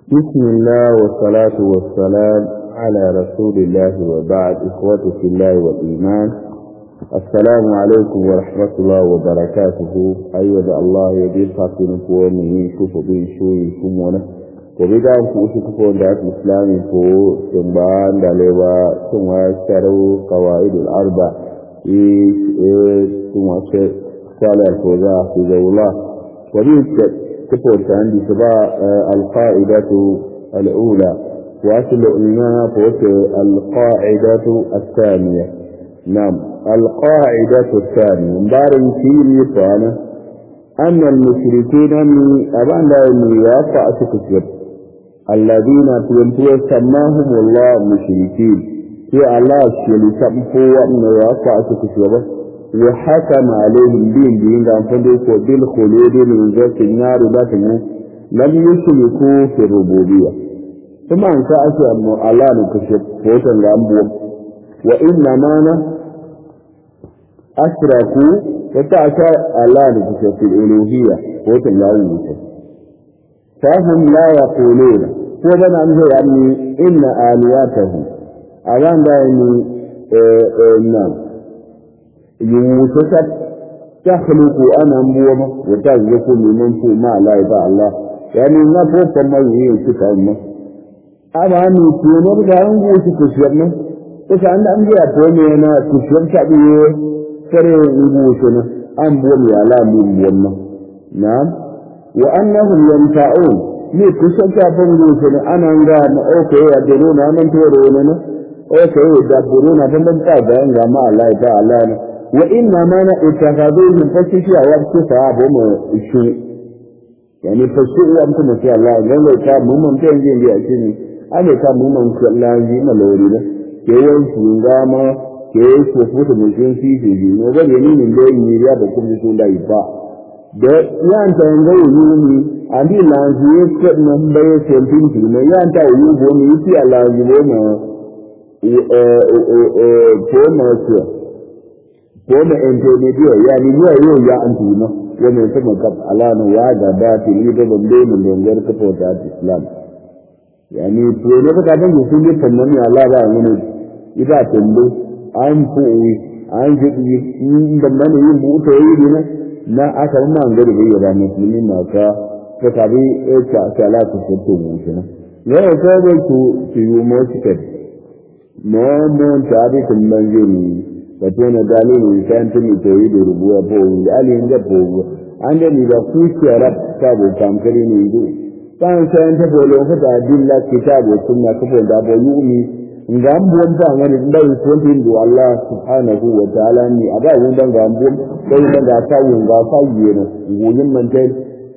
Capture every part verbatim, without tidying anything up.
بسم الله والصلاة والسلام على رسول الله وبعد. إخوة في الله والإيمان، السلام عليكم ورحمة الله وبركاته. أيها الله يدير فاقين فوني شوفوا بين شوي شمونا وبدا أنكو أشكفون دات الإسلام فو سنبان داليوا سنوا شارو قوائد الأربع إيش إيش سنوا شارو الفوزاء في الله وبيت كفوت عندي سباء القاعدة الأولى وأصل لنا فوت القاعدة الثانية. نعم، القاعدة الثانية مبارن فيه يطانا أن المشركين من أبان لا يوافع تكسر الذين تنتوى سماهم الله مشركين في الله الشيء سمحوا من يوافع تكسر وحكم عليهم دين دين فندقوا بالخلود من ذات النار لكنه لم يشركوا في الربوبية. ثم أنت أشياء أنه الله نكشف فوتا لأنبوه وإنما أشركوا فتعشى الله نكشف في الألوهية فوتا لأنبوه فهم لا يقولون فوضا عنه يعني إن آلياتهم أولا دائما نعم يوسف تخلق أنا موما وتزلق من فوق ما لا يدع الله، يعني ما فوق ما يهيك أمه أنا أني تيمر دعون وش تشربنا إيش عند أنبياء فومينا تشرب شعبيه فري يبوسنا أم بومي على من بومنا. نعم، وأنهم ينفعون ليه تشرب شعبنا أنا أنقام أوكي يدرون أمن توروننا أوكي يدبرون فمن تابع أنقام ما لا يدع الله وإنما اتخذوهم فشيشا وابتفاعهم الشيء، يعني فالشيء يمكن إن شاء الله لأنه كان ممن تنجين لأشيني أنا كان ممن كالله ملورينا كيوان شنغاما كيوان شفوت مشين في شيء وبيني من دين ميريا بكم بسون لا يبقى ده يانتا ينغو يومي عندي لانزيه كد نمبيه سلطين فيما يانتا يوبوني يتي الله يبونا فوما شيء وما intermediate يعني ما يو يا أنتينا وما يسمى كب على نواجه باتي ليه بمدين من غير كفوتات الإسلام، يعني فلونا كتابين يسمى فناني على بعضهم إذا تلو عن فوي عن جدي بمن يبغى تيجينا نا أكثر ما عندنا غير المسلمين ما كا كتابي إيش كلا تسوتهم وشنا لا كتابي تو تيوموسكت ما من كتابي تمنجني فتونا دالين كان تني تويد ربوا بوه علي إنجا بوه عندما إذا كوشي رب كتابه كام كريم يدو كان كان تقولون فتعدل لك كتابه ثم كفون دابو يؤمي نعم بوم فانا لا يكون دو الله سبحانه وتعالى ني أبا وندا نعم بوم كي ندا كاون غافاينا وين من تل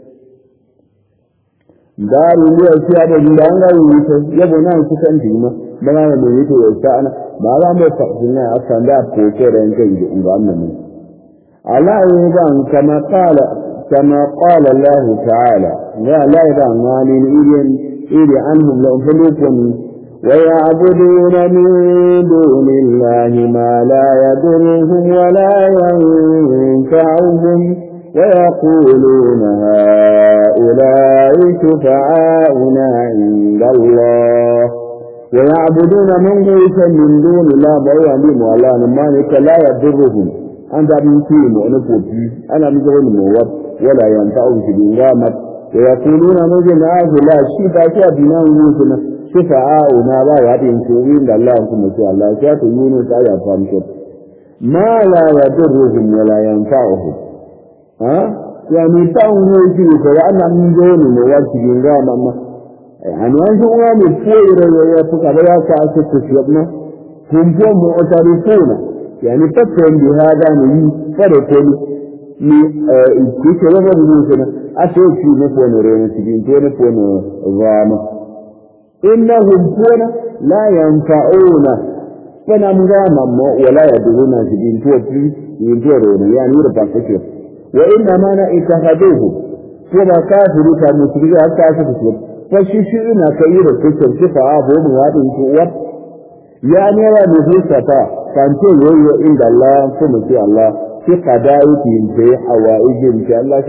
دار اللي أشياء بدينا ويسوي يبغى نشوفن ديما بنا نبيته وسأنا ما ما فهمنا أصلا ده كوكر إنك يجوا على أيضا كما قال كما قال الله تعالى لا لا أيضا مالي إيدين إيدي عنهم لو فلوكم ويعبدون من دون الله ما لا يضرهم ولا ينفعهم ويقولون هؤلاء شفعاؤنا عند الله ويعبدون من ليس من دون الله بأيهم ولا نمانك لا يضرهم أنت بنتين ونفوتي أنا مجرد موت ولا ينفعهم في الإنغامة ويقولون مجرد لا شفاء بنا ونوسنا شفعاؤنا لا يعطيهم عند الله ثم شاء الله شاء يونس آية فامشت ما لا يضرهم ولا ينفعهم ها يعني تاون يجيك وأنا من دون موت في الإنغامة يعني أنت أمامي فويرة ويأتك بلا تعسك تشيبنا هم هم معترفون يعني تفهم بهذا نهي فرقوني كيف لما بنوسنا أشياء في نفون رينا سبين تو نفون غاما إنهم فون لا ينفعون فنام غاما ولا يدعون سبين تو في ينجرون يعني يربع كثير وإنما اتخذوه فما كافروا كمسلمين حتى أشياء فشيشنا كير كسر شفاء بهم هذه القوة يعني لا نفسها كان تقول عند الله ثم في الله في قضائهم في حوائجهم في الله كان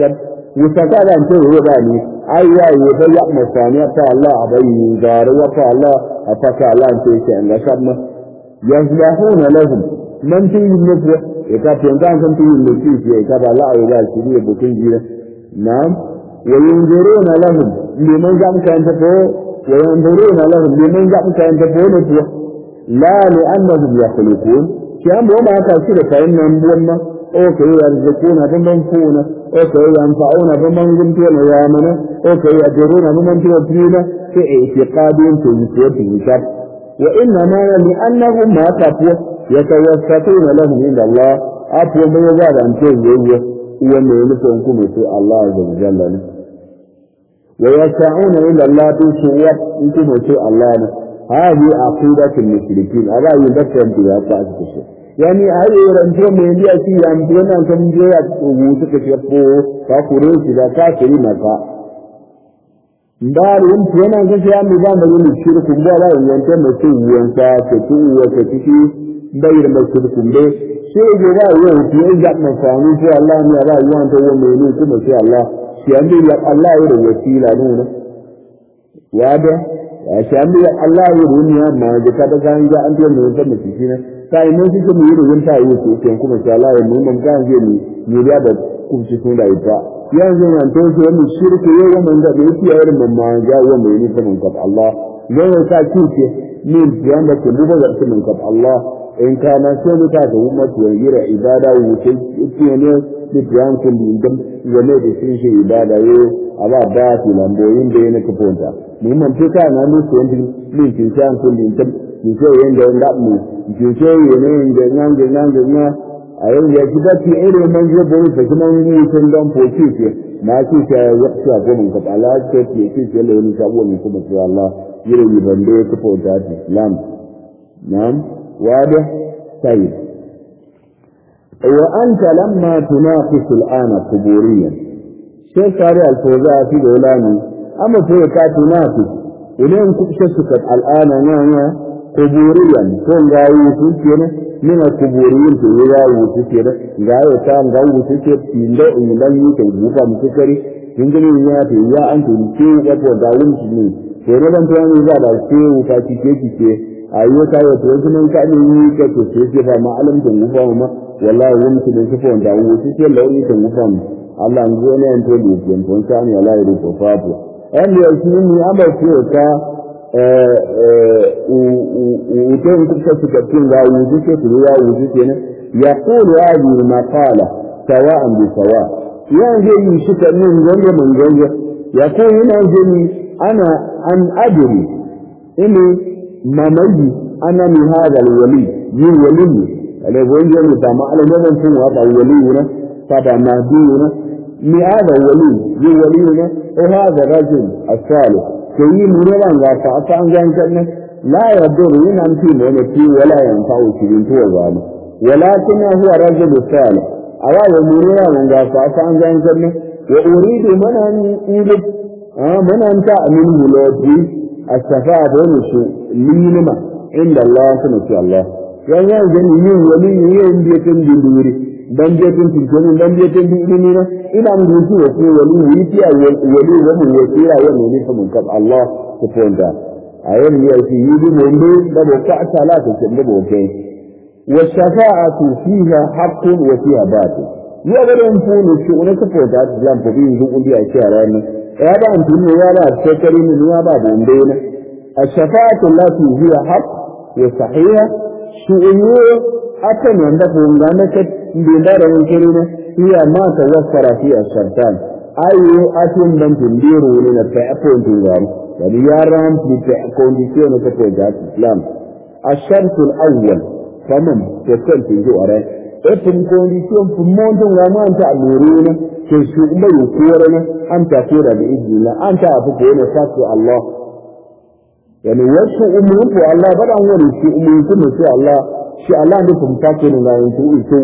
وسكالا أنت يباني أيها يبيع مصانع الله أبي دار وفا الله أفكا الله أنت شأن لشبنا يصلحون لهم من فيه النفوة إذا كان كنت يمسيك إذا الله إلى الشديد بكنجينا نعم وينظرون لهم لمن جعل كان تفوه وينظرون لهم لمن جعل كان تفوه نفوة لا لأنهم يخلقون كان وما كثير فإنهم بوما أوكي يرزقون بمن فونا أوكي ينفعون بمن جمتون ويامنا أوكي يجرون بمن توفينا في اعتقادهم في نسوة الشر وإنما لأنهم ما تفوه يتوسطون لهم عند الله أفوه بيضاد أن تنزيه ومعنفهم كمسوا الله عز وجل ويسعون إلى الله بسوء كمسوا الله هذه عقيدة المشركين ألا يذكر بها فأسكسوا يعني هذه رنجو من يأتي يمكن أن تنجي ووتك شفوه فقريش إذا كافر مكا ndari yamkina an kace ya mi ba mu yin shirku ba la yanke mutum yanka ta tuwa ta ciki bai da shirku be sai ga ba yau ki ga mun samu ko Allah ne ba yawan to wanda ne kuma sai Allah shi an ya Allah ya wasila nuna wada ya shi an ya Allah ya runya ma da kada kan ga an to ne ta mutiki ne sai mun shi mu yi yin ta yi ko kuma sai Allah ya mun mun kan je ni ni da da kun ci sun da ita yanzu nan to sai mu shirku yayin mun da yake yayin mun ma ga wanda ne ta mun kaf Allah yayin ta kike min biyan da ku buga da mun kaf Allah in kana sai mu ta ga ummatu yira ibada wuce yake ne da biyan kun din dan game da shi shi ibada yo aba ba ti lamboyin da yana ka fonta mun man ce ka na mu sai din min kin san kun din dan ki sai yanda da mu ki sai yana da nan da nan da nan a yau ya ji da ke irin man je boye da kuma mutum dan foki ke na ce ta yakta ko mun ka Allah ce ke ce ce le ni sabo ni kuma sai Allah yire yi bande ko ko da Islam nam wada tayyib wa anta lamma tunaqis al'ana quburiyan sai kare al-fawza fi dawlani amma sai ka tunaqis idan ku shaka al'ana na quburiyan ko gawo su kenan mina kuburiyin to ya wuce ke da ga ya ta ga wuce ke tindo in dan yi ta buka mu kare kin gani ya ta ya an to ke ga ko da wuce ne to ne dan tuwa za da ke wuka ki ke ki ke ayo ta ya to kin ka ne yi ka to ke ke ba ma alam to buka ma wallahi wani ki da ke ko da wuce ke launi to buka mu Allah an zo ne an to da ke to sai ne Allah ya rufe fatu an ya shi ni amma ke ta وكان كتبت كتبين لا وجودك لا وجودك يقول هذه المقالة سواء بسواء يعني يشك من جنة من جنة يقول هنا جني أنا أن أدري إني ممي أنا من هذا الولي من ولي اللي هو جنة فما على نظام فهو هذا ولينا طبعا مهدينا من هذا الولي من ولينا وهذا الرجل الصالح كي مريضاً وفعت عن جنة لا يضر من في مونتي ولا ينفع شيء توزان ولكن هو رجل صالح أراد مريضاً وفعت عن جنة وأريد من أن يجب من أن تأمنه لوجي الشفاعة ونشو لينما عند الله سنسي الله يعني جنين ولي ينبيتن بدوري بنجتن تلكن بنجتن بإذننا إلى أن يكون وفي ولي ويتيا ولي ومن يسيرا ومن يفهم كب الله سبحانه وتعالى أيام يأتي يدي من بيت ببقى ثلاثة ببقى والشفاعة فيها حق وفيها باطل يقول ينفون الشؤون سبحانه وتعالى لم تبين ذوق بها شعران هذا أنتم نيابا تشكرين نيابا بندين الشفاعة التي هي حق وصحيحة شؤون أكن عندكم لأنك بدار الكريمة هي ما توفر فيها الشرطان أي أتن من تنديروا لنا فأكون تنظر يعني يارام في كونديسيون كفوجات الإسلام الشرط الأول فمن تكون في جوارة إفن كونديسيون في موندون وما أنت أمورين تشوء ما يكورنا أن تكون بإذن الله أنت أفكون فاتو الله يعني وشو أمرك الله بدأ هو لشو أمركم شاء الله شاء الله بكم تكون لا ينتوئتوا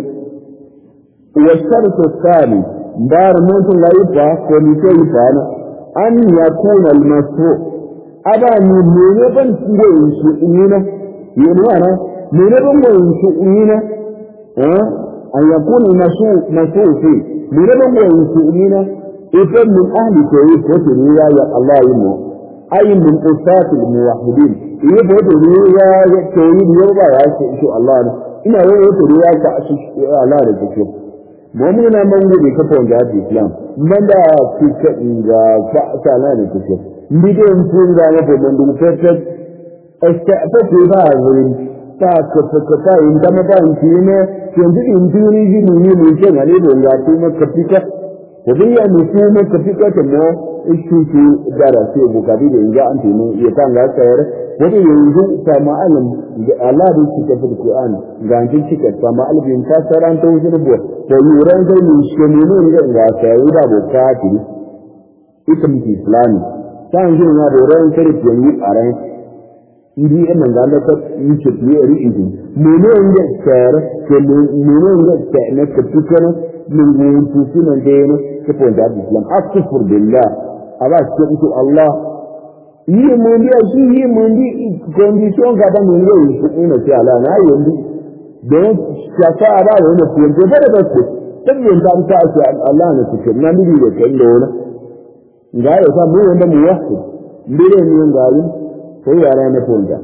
والشرط الثاني دار موت لا يفع كميكي يفعنا أن يكون المشروع أبا من يبن وينشؤنا ينوانا من يبن وينشؤنا أن يكون المشروع مشروع فيه من يبن وينشؤنا إذا من أهل توحيد وتريا يا الله يمو أي من أساس الموحدين يبغى تريا توحيد يبغى يشوف الله إنه هو تريا كأشوف الله رجيم مؤمننا من يجي كفون جاد الإسلام من لا تكذا فأسألنا رجيم بدون فينا نبغى من دكتور استأثر هذا فكفكفا عندما بانتينا كنت إنتوني جنوني ميشان عليه بلغاتنا كفكة وبيا نسوما كفكة تمو إشتوكي دارسي بكابي لإنجا أنتوني يتان لا سير وبيا ينزو فما ألم الله بيشتك في القرآن غانتين شكت فما ألم ينفسر أن توجد بو ويوران زي مشكمينو إنجا سير بكاتي اسم إسلامي سانجو نابوران كريب ينجي أرين idi ina ga da yake fiye ri'idi mene ne tsare ke mene ne tsare ne ke tukana min yin tusina da ne ke ponda Islam akfur billah aba ce ku Allah yi mun da shi yi mun di condition ga da mun yi su ina ce ala na yi don shafa ba wani fiye da da su tabbin ta ta ce Allah ne ce na bi da kallo na ga ya sa mu wanda mu wasu dire ne ga yi ko yara na fonda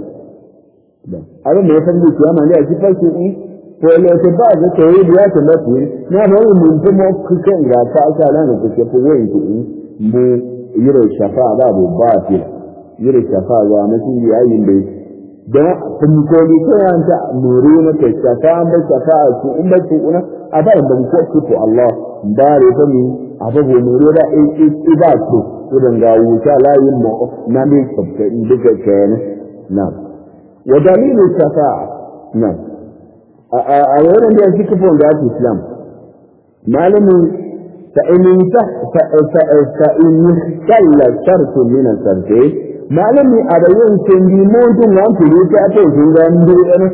abin da ya san dukiya ma ne a cikin su in ko le ta ba da ta yi da ta lafi na ba mu mun kuma kukan ga ta aka nan da take ko wai ku mu yiro shafa ba bu ba ce yiro shafa ga mutum yayin da da kun ko ni ko an ta nuri na ta shafa ba shafa ku in ba ku una a ba da mu ko ku Allah bare ta ni ababu nuri da ibatu idan ga wuta layin mu na mai tsabta duka kenan na wa dalilu shafa'a na a wannan da yake kafin da Islam malamin fa in ta fa fa in kalla shartu min al-sharti malami a da yin kendi mutum nan ku ta ta sun ga ndu ne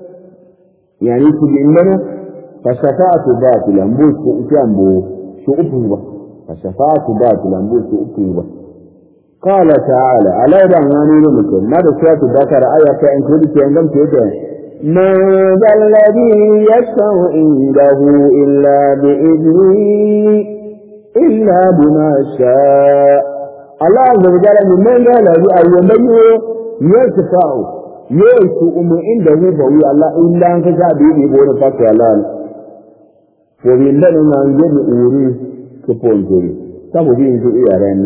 yani ku bin mana fa shafa'atu batilan bu ku utambo su uku ba فشفاعة باطلا بوت أكيبا قال تعالى على دعواني لمكن ماذا سورة البقرة آية كأن كل شيء لم تدع من ذا الذي يشفع عنده إلا بإذنه إلا بما شاء الله عز وجل من ذا الذي أيضا يشفع يشفع عنده بوي الله إلا أنك جابين يقول فاكي الله وبالله أن يجب أوريه kafin saboda yanzu iyayen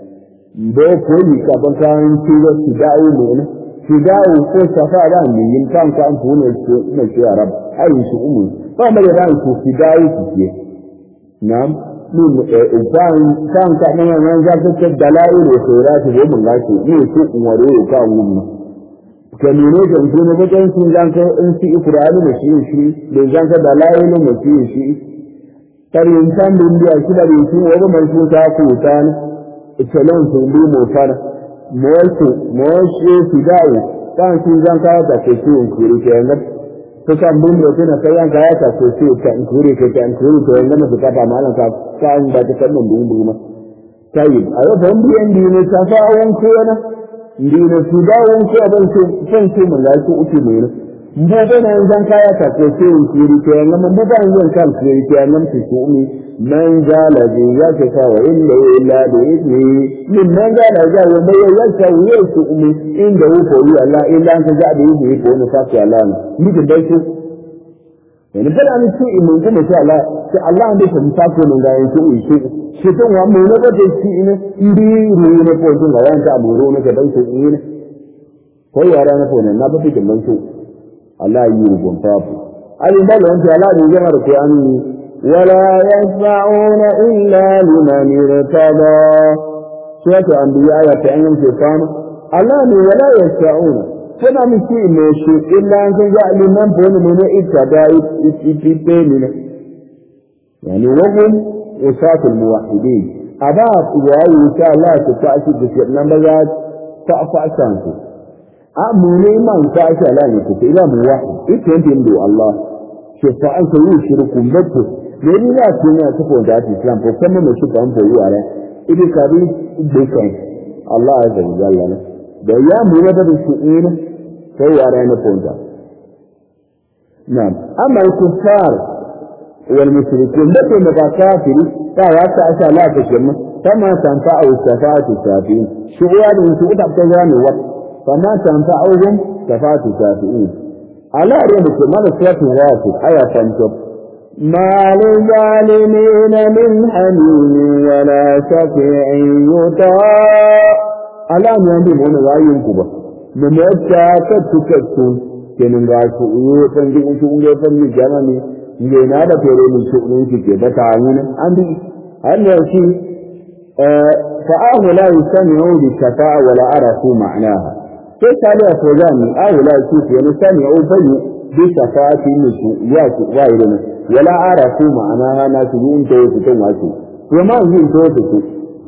ba ko yi ka ban kan ciwo su dawo ne su dawo ko safa da ne yin kan kan tune su ne shi arab ai su umu ba mai ran su su dawo su ke nam mun uban kan kan nan nan za ta ce dalai ne sura ta go mun gashi ne su umare ka mun ka ne ne da tune ba dan sun zan ka in su ikrani ne shi shi da zan ka dalai ne shi shi tarin san dindiya shi da shi wani mai su ta ku tan italan su bi mu fara mosu mosu su dawo kan su zan ka da ke su kuri ke nan to kan bin da kana kai an ka ta ko su ta kuri ke ta kuri to nan da ka ta malan ka kan ba ta kan mun bin ma kai a yau ban biyan di ne ta fa won ko na ndi ne su dawo ko ban su san su mun la su uku ne mbo bana zan kaya ta ko sai kuri ke nan mun ba zan kan kuri ke nan su su mi man jala bi ya ta fa wa illa illa bi idni min man jala ja wa mai ya ta wuya su mi inda hu ko ya Allah illa an ga da yi ko ne fa ki Allah ni da dai su ne bala ni su mun kuma sha Allah sai Allah ne ta ta ko mun ga yin su shi shi don wa mun ne da shi ne ndi ruwa ne ko jin ga yan ta mu ruwa ne da dai su ne ko yara na ko ne na ba fi mun su Allah yi rubun tafu ali bala wanda Allah ne ya mara Qur'ani wala yasma'una illa liman irtada suratu anbiya ya ta an ce kana Allah ne wala yasma'una kana miki ne shi illa an ga liman bone ne irtada itipe ne yani wahum usatul muwahhidin aba ya insha Allah ta ta'ati da nan ba za ta fa'atan su amune man ta sha la ne kuke ila mu wahid ita yin do Allah shi fa an sai shirku mutu ne ni na tuna ta ko da Islam ko kuma mu shi ban boyu are idan ka bi dukan Allah azza wa jalla da ya mu da su ina sai yare ne ponda na'am amma al-kuffar wal mushrikun da ke da kafiri ta ya ta sha la ta shi فما تنفعه الشفاعة الشافعين شعوات سوء تبتغان وقت فما تنفعهم شفاعة الشافعين على رمك ماذا سورة الغافر آية تنشب ما للظالمين من حميم ولا شفيع يطاع على أن ينبغون غايين كبا ممتع كتكتون كنن غاسو يوتن جئون يوتن جماني ينا دا فيرين شؤون كي بتعاون عندي أن يشي فآه لا يستمعوا بالشفاعة ولا عرفوا معناها كيف عليها فوزاني آه لا يشوف يستمعوا بني بشفاعة النسو ياسو غيرنا ولا عرفوا معناها ناسلون توتتون واسو وما يجين توتتون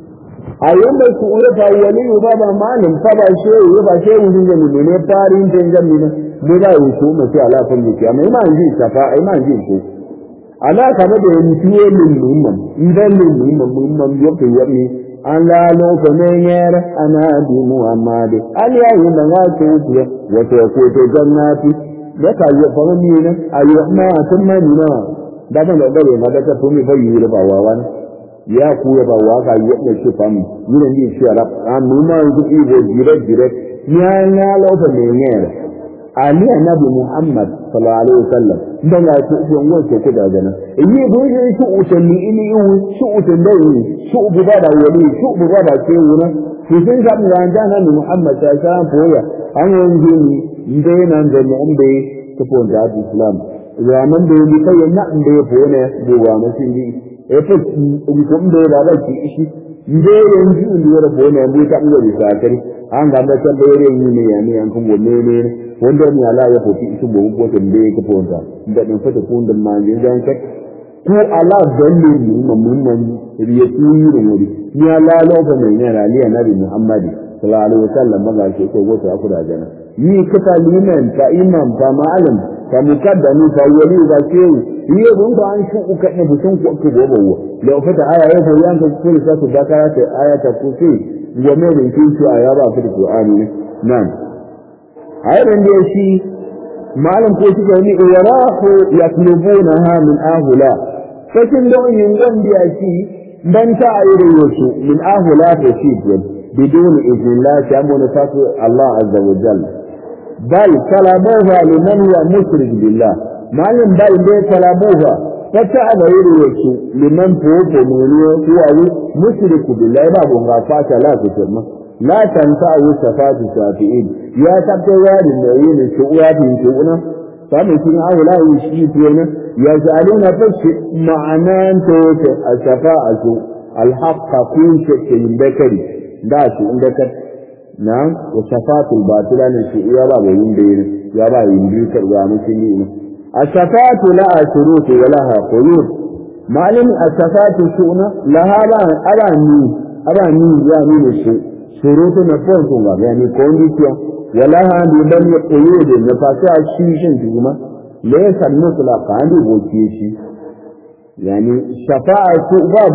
أيام يسؤول فأولي وبابا معلم فبا شيء وبا شيء وزنجا من فارين تنجا من ملا يسوء مسيح على فمك أما إما يجين شفاعة إما يجين شيء على كما ينتهي من مهمم إذا من مهمم مهمم يبقى يبني أن لا لوك مينير أنا دي محمد اليوم نغاتوك وتوكوت جناتي لك يفهمين أيوما تمنينا دابا نقول ما دك تفهمي فيي لباوانا يا كوي باواكا يبني شفامي ينجي شراب أمنا يجي جيرت جيرت يا لا لوك مينير Ali annabi Muhammad sallallahu alaihi wasallam dan ya ce don wace ku da gana yi goje shi utanni ini yi shi utan da yi shi ubu ba da wali shi ubu ba da ce wuna shi sun ga mun ga nan Muhammad ta san boya an yanzu ni dai nan da mu umbe ta fon da Islam ya man da yi kai na inda ya fone gowa na shi ni e fa in ko inda da ba shi shi dai yanzu inda ya fone mu ta inda da sakari an ga da kan da yare ni ne ya ne an kun go ne ne wanda ne ala ya fofi su bo ko tambe ka fonta da din fata kun da manje dan ka ko ala dalle ni mun mun riya tuni da wuri ni ala lo ba ne ne rali annabi Muhammad sallallahu alaihi wasallam maga ke ko wata akura jana ni kita liman ta imam ta ma'alim ta mukaddami ta wali da ke yi dun ba an shi ka ne butun ko ko gobo da fata aya ya fa yanka ko sa su da kara ta aya ta kusi wa me ne kin su aya ba fi Qur'ani nan ayran da shi malam ko suka ni warahu yatlubunaha min ahula sakin da yin wanda ya ci dan ta ayre yosu min ahula da shi bidun idnillah ta mun fatu Allah azza wa jalla bal talabuha liman huwa mushrik billah malam bal da talabuha fata ayre yosu liman foko ne huwa mushrik billah ba gonga fata la ku لا تنفع شفاعة الشافعين يا تبتغى للمعين الشؤوات من شؤنا فمثل هؤلاء يشيطون يسألون فش معنى توت الشفاعة الحق كل شيء بكري لا شيء بكر نعم وشفاعة الباطل عن الشيء يرى وينبين يرى ينبيك ومسلمين الشفاعة لها شروط ولها قيود معلم الشفاعة الشؤنا لها أراني أراني يعني الشيء شروط نفسهم يعني كونديشن ولها ببني قيود نفاسها الشيشن تجمع ليس المطلق عندي بوكيشي يعني شفاعة باب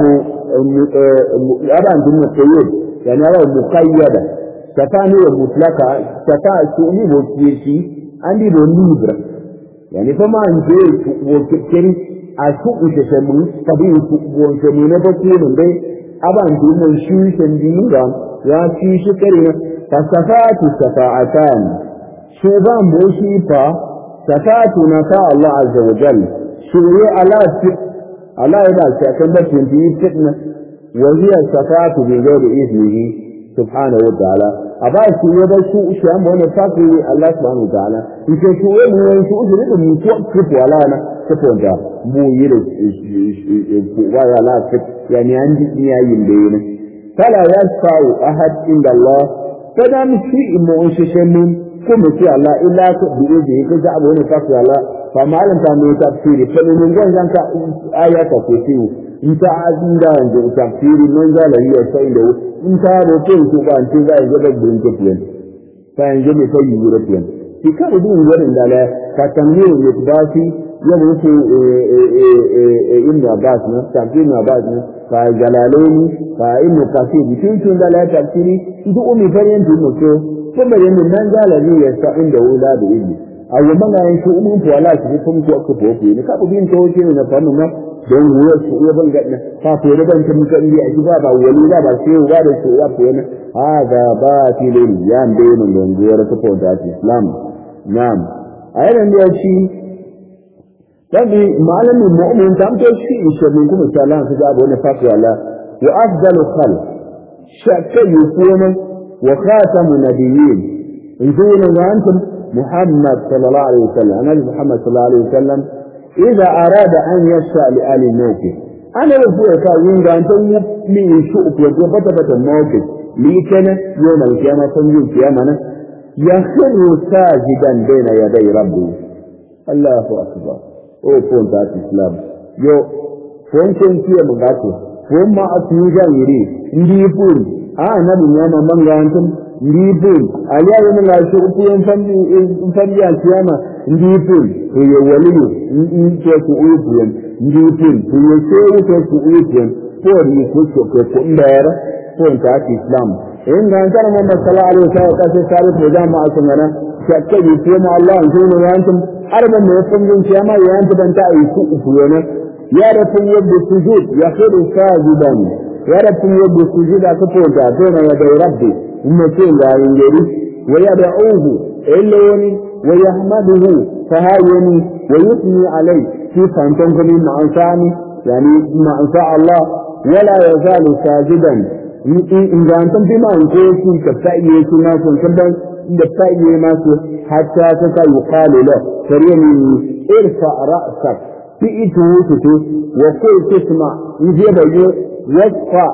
أبان دون قيود يعني أبان مقيدة شفاعة مطلقة شفاعة شؤني بوكيشي عندي بوليبرا يعني فما عندي بوكيشي أسوء تسمون طبيعي بوكيشي نبكيون بي أبان دون الشيشن دينغام ya ci shi kare fa safatu safa'atan shuban boshi fa safatu na ta Allah azza wa jalla shuye ala fit ala ila shakan da tunti fitna wa hiya safatu bi ghairi iznihi subhanahu wa ta'ala aba shi ya da shi shi an bane fafi Allah subhanahu wa ta'ala ike shi wani wani shi uzuri da mu ko kifu ala na kafin da mu yi da wa ya la fit yani an ji yayin da yana فلا يشفع أحد عند الله فدام شيء مؤسس من كم شيء الله إلا بإذنه كجعبه نفسه الله فما لم تعمل تفسيري فمن جهة أنت آيات تفسير أنت عزيزا عند تفسير من ذا لهي سيده أنت رتين سوى أنت ذا يجبك بنتفين فينجب سيئرتين في كل دون ذلك لا فتنمير مقداسي يبرس ابن عباس تفسير ابن عباس فجلالين فإن كثير بتنشن لا تفسيري إذا أمي فرين تنكو ثم يمن من ذا الذي يستعين له لا بإذن awu manga yin su umun to ala shi kun ko ko ko ne ka bu bin to ke ne fa mun don wuya su ya ban gadna fa to da ban tun kan a gida ba wani ba ba sai ba da su ya ko ne hada batilun ya ande mun don guwar ta ko da Islam na'am ayan da shi tabi malamin mu'min tam to shi shi mun kuma sallan su ga wani fasu ala wa afdalu khalq shakka yusuna wa khatamu nabiyyin injuna wa antum محمد صلى الله عليه وسلم أنا محمد صلى الله عليه وسلم إذا أراد أن يشفع لآل الموقف أنا رسول كاوين أنت من شؤك وجبت الموقف ليكنا يوم القيامة يوم القيامة يخر ساجدا بين يدي ربه الله أكبر أو فون تاع الإسلام يو فون كنتي مغاتو فون ما أتنجا يري نجيبون آه نبي نعم من غانتم ndipun aliyaye munga shukupuye mfambi mfambi ya kiyama ndipun uye waliyo nche ku uyupuye ndipun uye sewu to ku uyupuye pori kucho ke kumbera pon ta Islam inda antara Muhammad sallallahu alaihi wasallam ka sai sare ko jama asungana shakka yupuye ma Allah jinu yantum arba me fungin kiyama yantum dan ta yi ku upuye ne ya rafu yadda sujud ya khiru sajidan ya rafu yadda sujuda ka ponta dona ya da rabbi ummtin ga ingeri wa yad'uhu ilawni wa yahmaduhu fahayni wa yuthni alayhi fi fantan kuni ma'asani yani ma'asa Allah wala yazalu sajidan in ga antan bi man ko shi ka tsaye shi na kun kadan da tsaye ma su hatta ta ka yuqalu la kariyani irfa ra'sak fi itu tutu wa qul tisma in je bayo yasfa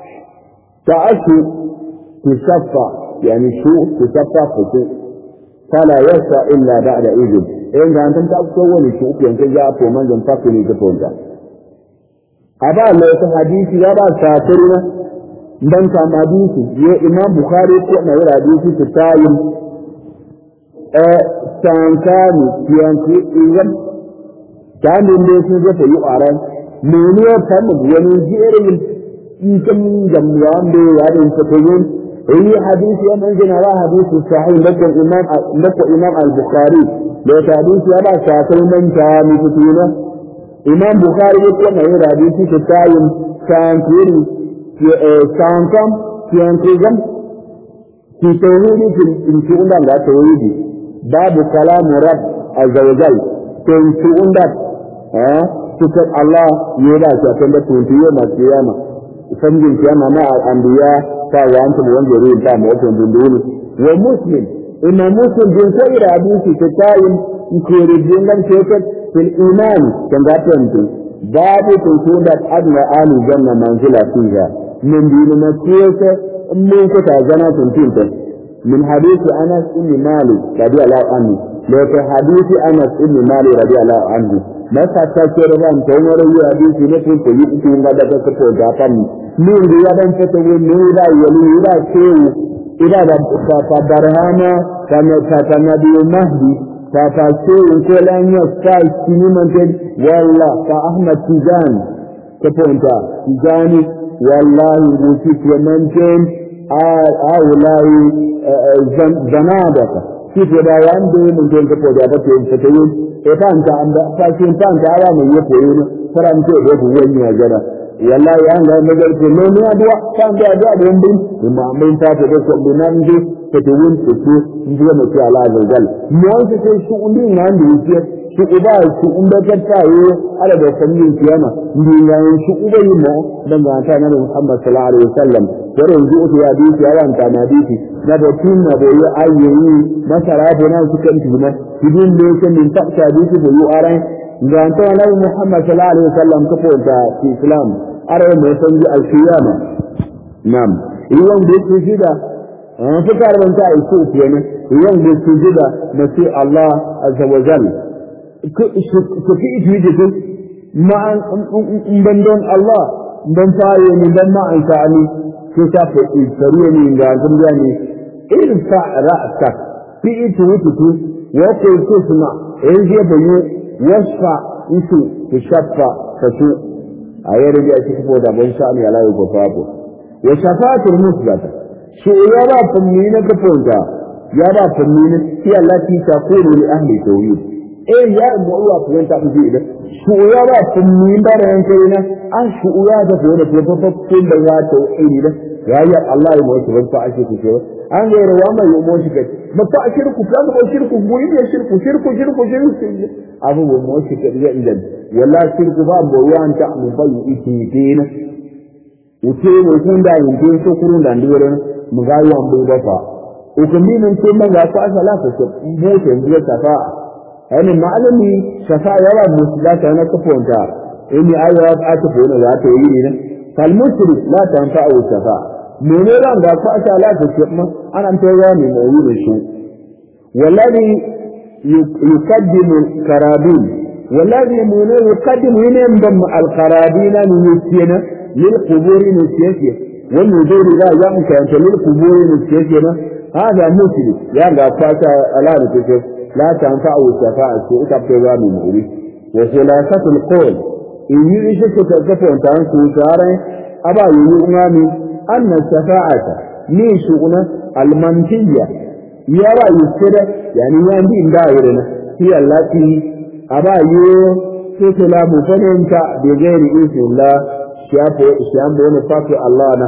ta'ashu تصفى يعني شو تصفى فتو فلا يسعى إلا بعد إذن إن أنتم تأكلون شو يمكن جاء من جن فكني كفوجا أبا لو تحديث يبا ساترنا من كان حديث يا إمام بخاري كنا يرى حديث تتايم سانكاني يانكي إيجاب كان الناس يجوا يقارن منو كان ينجيرين يمكن جمعان بيارين فتوين هي حديث يوم أنزل على حديث الصحيح لك الإمام لك الإمام البخاري لو حديث يبا شاكل من كان فتوينه إمام بخاري يقول غير حديث تتايم كان كيري كان كم كان كيجم في توحيد في شؤون لا توحيد باب كلام رب عز وجل في شؤون ها سكت الله يلا شاكل تنتهي ما القيامة فمن كما مع الأنبياء فوانت بوانجي رين تام وطن دندوني ومسلم إما مسلم جن سير حديث تتايم يكير الجنة شكت في الإيمان كان قاتلت باب تنسون أدنى آل الجنة منزلة فيها من دين مسيرة من كتازنا تنسينت من حديث أنس إني مالي رضي الله عنه لك حديث أنس إني مالي رضي الله عنه masa ta kere ran ta wani yi hadisi ne kun ko yi ku ga daga ka to ga tan ni da ya dan ta to ni da yali da ce ida da ta ta barhama kana ta ta nabi mahdi ta ta ce ko lan ya sai kini man te walla ta ahmad tijan ta ponta tijani wallahi buci ko man ten a a wallahi zanadaka kife da wanda mun je ka to da ta ce ta yi e tanta anda fakin tanta awa mai yake yi ne farante da ku wani ya gada wallahi an ga magar ce ne ne adwa kan da da da bin amma mun ta ta ko binan ji ta ta wun ta ce inji mai ce Allah azza wal mu wanda ce shi undin nan da yake shi uba shi unda ta tayi ala da sanin kiyama ndi yayin shi uba yi mu dan ga ta nabi Muhammad sallallahu alaihi wasallam wanda yanzu uku ya bi ya ranta na bi na da tunna da yi ayyuyi masara da nan suka tuna idin da yake min tafta bi su yi aran ga ta nabi Muhammad sallallahu alaihi wasallam ka fota Islam aran mai sanji al-qiyama nam iwan da yake shida an fi karban ta isu kenan iwan da yake shida na sai Allah azza wa jalla ku fi iji ma in bandon Allah ban fare ni dan ma an sa'ani ko ta fa tsariye ni ga gamba ne irfa ra'sak fi iji wutu wa ko kusma in je bayo wasfa isu ki shaffa fasu ayar da shi ko da ban sa'ani Allah ya gofa ko wa shafatul musbata shi ya ba funni na ka fonta ya ba fannin hiya allati taqulu li ahli tawhid eh ya mu Allah ko ta ji da su ya ba fannin da ran kai na an su ya da ko da ko ko da ya tauhid da ya ya Allah ya mu su ba ake ku ce an ga rawa mai mu shi ka ba ta shirku ka ba shirku guri ne shirku shirku shirku shirku abu mu shi ka ya idan wala shirku ba mu ya anta mu bayu iti dina uce mu kun da yin din so kurun da ndore mu ga yan bu da fa o kan bi mun ce man ga fa sala fa ce mu ce mu ta fa hani malami shafa yawa musulata na kafonta ini ayo a ta fona za ta yi ne fal musrik la tanfa'u shafa mene ran ga fa sala fa ce mu an ta ya ne mu yi shi wallahi yukaddimu karabin wallahi mun yukaddimu ne ban al karabina ni yusina lil quburi ni yusina wannan dole da ya mu kanta lil quburi ni yusina hada muslim ya ga fa sala da ce لا تنفع الشفاعة إكبتوا من مؤلي وثلاثة القول إن يرشك تكفون تنسو شارع أبا يؤمن أن الشفاعة نيشؤنا المنتية يرى يسر يعني يندين دائرنا هي التي أبا يؤمن فننك بغير إذن الله شامبون فاكر الله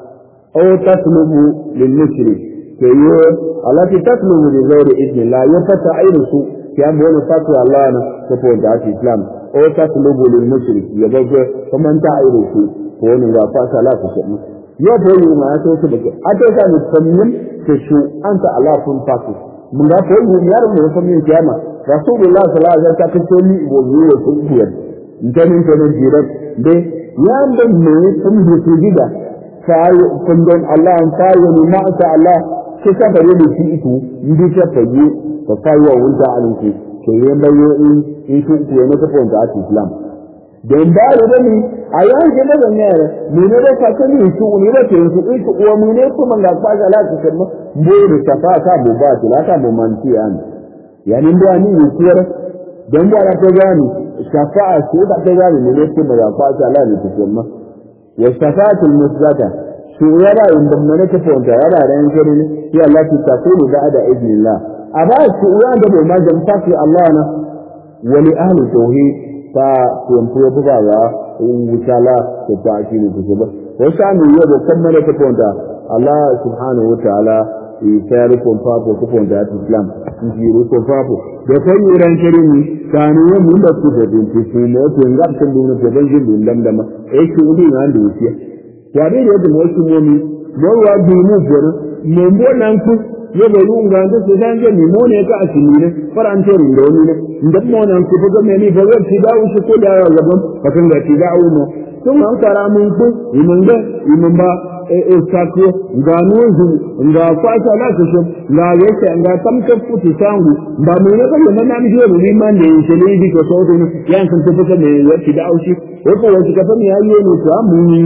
أو تطلب للمشرك كيور التي تطلب بغير إذن الله يفتح عيرسو كان بون فتوى الله كفون دعاة الإسلام أو تطلب للمشرك يبقى فمن تعيرسو فون وفاة لا تشأم يبقى ما يتوسبك أتوسى نتفنن تشو أنت الله فن فاكس من ذا فوق يارم يفنن كياما رسول الله صلى الله عليه وسلم كتولي وزيو وسنكيا نتنين تنين جيرت بي يام بن مي فمه تجيدا فايو كندون الله فايو نماء الله kisa bare da shi ito inda ta fage ta fayo wanda alinku ke yin bayo in in ku ku ne ta fonta a Islam dan da da ni ayan ke da ne ne ne da ka kani su ne da ke su ku ko mu ne kuma ga fa ga lati kuma bo da tafa ta bo ba ta ta bo manti an yani da ni ne kiyar dan da ta gani shafa'a su da ta gani ne kuma ga fa ga lati kuma wa shafa'atul musbata su yara inda mun ta fonta yara ran gari ne ya Allah ki taqulu ba'da idnillah aba su ya da bai ma jan tafi Allah na wali ahli tauhid fa kun ko buga ya wucala ta ta ki ne ku ba ko sami ya da kuma ta fonta Allah subhanahu wa ta'ala yi tare kun fa ko ku fonta Islam ji ru ko fa ko da kai ran gari ne kanu mun da ku da din su ne ko ngab tun dun da ban jin dam dam eh ku din an da wuciya ya dai da wasu momi mo wa bi mu gero mo mo nan ku ye ba yu nganga se dan je ni mo ne ka asini ne farante rin do ni ne ndam mo nan ku ga me ni ba ga ti dawo shi ko da ya gaban ka kan ga ti dawo mo tun an kara mun ku imun ga imun ba e e sako ga no zu ga kwata la ka shi la ye ta ga tam ka futi sangu ba mu ne ka na na mi je ni man ne shi ne di ko so ne yan kan ta ka ne ya ti dawo shi ko ko wani ka fa mi ayo ne to amu ni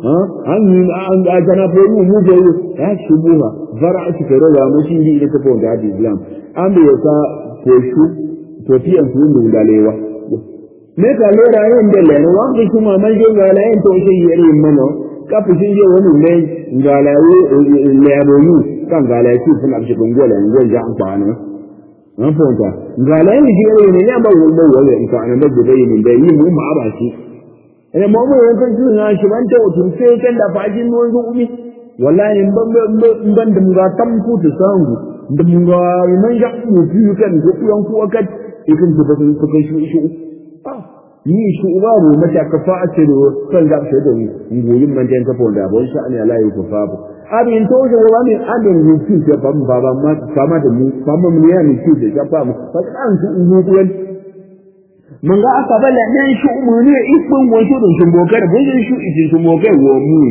an yi an da jana ko mu mu je ya shubuha zara ake kare da mu shi ne ta ko da Islam an da yasa ko shu to tiyan su ne dalewa me ka lera yin da le wa ki kuma man je ga la yin to shi yare mano ka fi shi je wani ne ga la yi le aboyu kan ga la shi suna shi gongola ngol ja an kwana an fonta ga la yin shi yare ne ya ba wanda wala in ka an da bai ne da yi mu ma ba shi ene mo mo ko ju na shi ban ta otun sai kan da fajin nuwan zuumi wallahi ban ban da mun ga tam ku ta sangu da mun ga man ja ku ku kan ku yan ku akat ikin ku ba ku kai shi shi ah ni shi uba mu mata ka fa ce do kan ga shi da ngoyin man den ka fo da bon sha ne Allah ya ku fa bu abin to je wa ne adin ku ci ta ban baba ma kama da mu kama mu ne ni ci da fa mu fa kan su ngoyin mun ga aka bala nan shi umuni ikon wato da shi bokar bujin shi idin shi bokar wo mu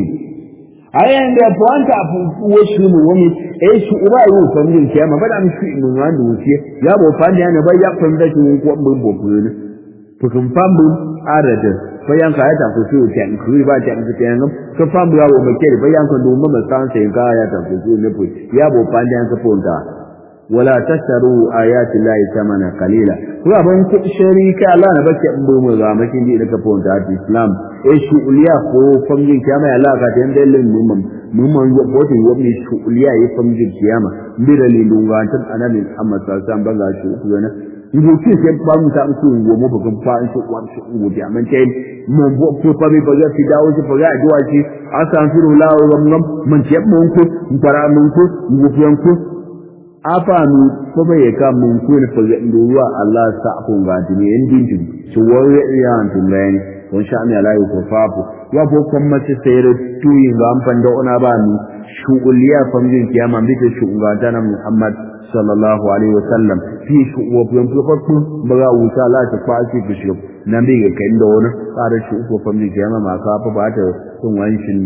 ayan da poanta fu shi mu wani eh shi uba yi ko mun ce ma bada mu shi mun wanda wuce ya bo fa ne ba ya kun da shi ko mun boku ne to kun fambu arada bayan ka ta ku shi ta ku ba ta ku ta nan ka fambu ya wo make bayan ka do mun san sai ka ya ta ku ne fu ya bo fa ne ka ponta ولا تشتروا آيات الله ثمنا قليلا وابن شريك الله نبكي أمبوم الغامكين دي لك فون تاعت الإسلام إيش شؤليا خو فمجين كياما الله كاتين دلن ممم ممم يبوتي وابني شؤليا يفمجين كياما ميرا لنوغان تب أنا من محمد صلى الله عليه وسلم بغا شؤليا يقول كيف يبقى متأمسون ومبقى مفاعن شؤوان شؤوان من كين مبقى فبقى بغا في داوش بغا جواشي أسان فيه الله وغمغم من كيب منكو مقرأ منكو مبقى afanu ko bai ka mun ko ne fa ruwa Allah sa ko ngati ne indin din so wore ya antum len on sha mi ala ko fafu wa ko kuma ce sayre tuyi ngam panda ona ba ni shuguliya famjin kiyama bi ta shugata na Muhammad sallallahu alaihi wasallam fi shuwa biyan farko baga wuta la ta fashi bishop nan bi ga kan da wani tsara shi ko famjin kiyama ma ka fa ba ta sun wanshin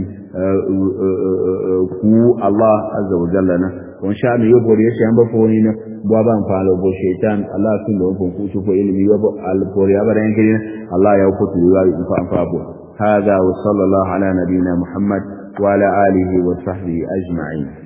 ku Allah azza wa jalla na on sha mi yobo ya shan ba foni na ba ban falo bo shaitan Allah sun da kun kutu ko ilimi yobo al fori abara yanke Allah ya kutu ya yi fa fa bo hada wa sallallahu ala nabiyina Muhammad wa ala alihi wa sahbihi ajma'in